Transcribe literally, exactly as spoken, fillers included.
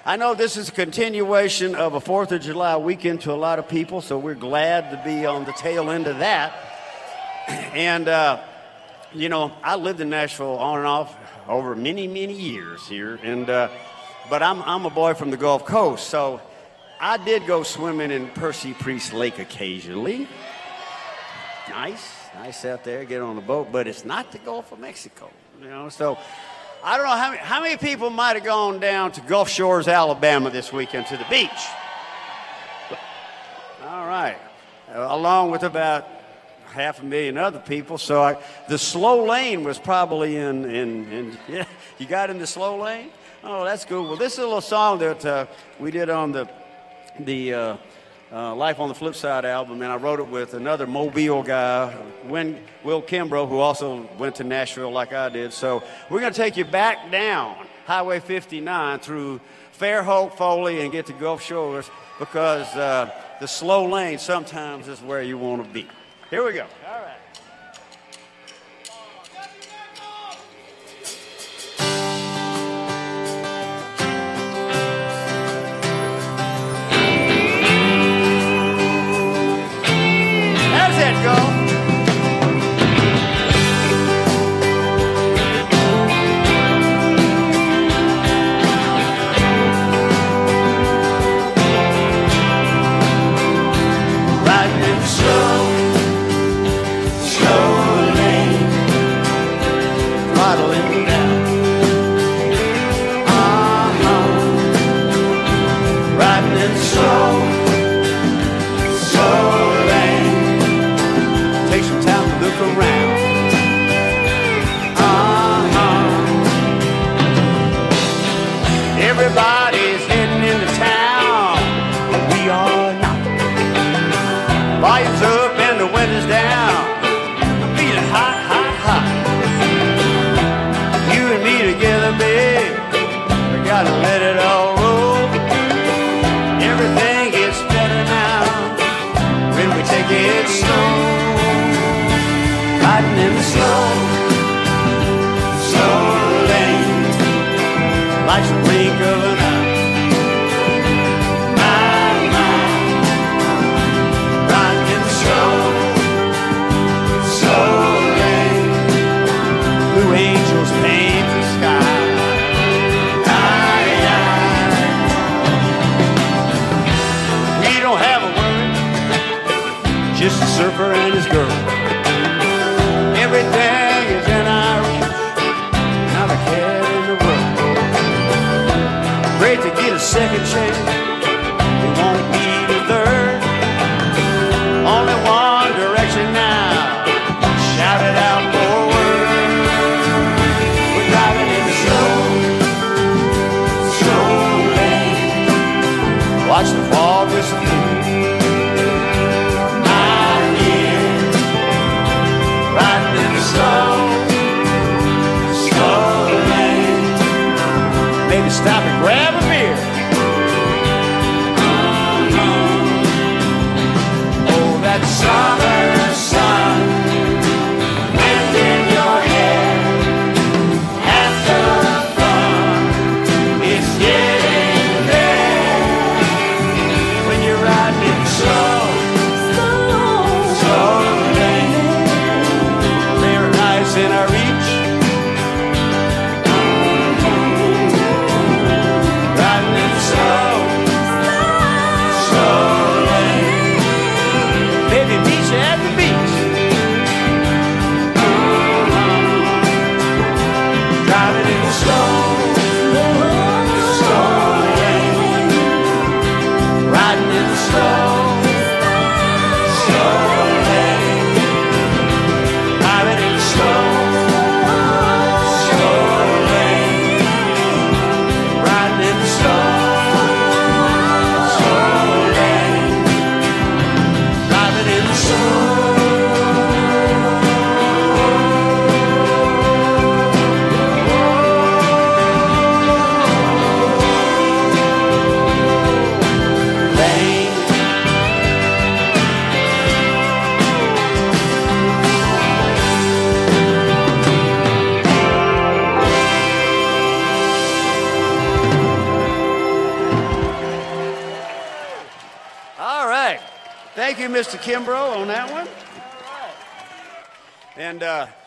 I know this is a continuation of a fourth of July weekend to a lot of people, so we're glad to be on the tail end of that. And, uh, you know, I lived in Nashville on and off over many, many years here, and uh, but I'm, I'm a boy from the Gulf Coast, so I did go swimming in Percy Priest Lake occasionally. Nice, nice out there, get on a boat, but it's not the Gulf of Mexico, you know, so I don't know how many, how many people might have gone down to Gulf Shores, Alabama this weekend to the beach. All right, uh, along with about half a million other people. So I, the slow lane was probably in, in, in yeah, you got in the slow lane? Oh, that's good. Well, this is a little song that uh, we did on the, the uh, uh, Life on the Flip Side album, and I wrote it with another Mobile guy, Win, Will Kimbrough, who also went to Nashville like I did. So we're going to take you back down Highway fifty-nine through Fairhope, Foley, and get to Gulf Shores, because uh, the slow lane sometimes is where you want to be. Here we go. All right. How's that go? Everybody's heading into town, but we are not. Volume's up and the windows down. I'm feeling hot, hot, hot. You and me together, babe, we gotta let it all roll. Everything gets better now when we take it slow. Riding in the slow, slow lane. Like the blink of an eye. My, my, riding in the slow, slow lane. Blue angels paint the sky. Aye, aye. We don't have a worry, just a surfer and his girl. Everything is in our reach, not a care in the world. Great to get a second chance, it won't be the third. Only one direction now, shout it out forward. We're driving in the slow, slow lane. Watch the fog disappear. I'm here, riding in the slow, slow lane. Maybe stop and grab a beer. Thank you, Mister Kimbrough, on that one. And uh,